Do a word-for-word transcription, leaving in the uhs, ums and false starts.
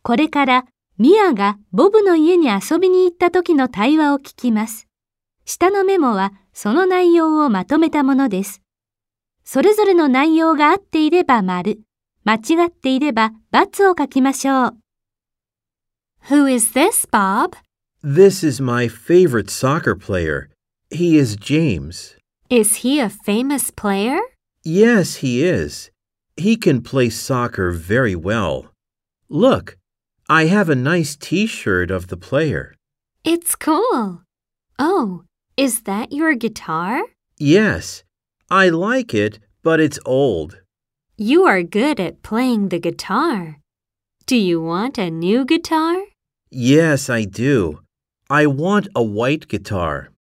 これからミアがボブの家に遊びに行った時の対話を聞きます。下のメモはその内容をまとめたものです。それぞれの内容が合っていれば丸、間違っていれば×を書きましょう。 Who is this, Bob? This is my favorite soccer player. He is James. Is he a famous player? Yes, he is. He can play soccer very well. Look, I have a nice t-shirt of the player. It's cool. Oh, is that your guitar? Yes, I like it, but it's old. You are good at playing the guitar. Do you want a new guitar? Yes, I do. I want a white guitar.